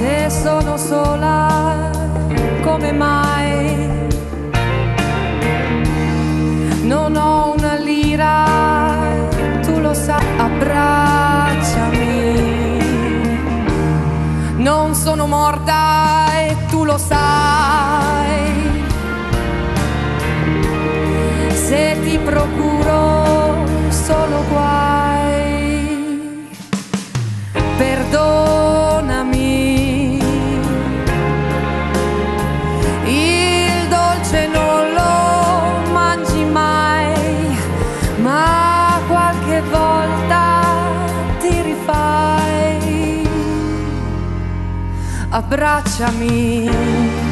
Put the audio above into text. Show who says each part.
Speaker 1: Se sono sola, come mai? Non ho una lira, tu lo sai, abbracciami. Non sono morta e tu lo sai. Se ti procuro solo guai, perdonami. Il dolce non lo mangi mai, ma qualche volta ti rifai. Abbracciami.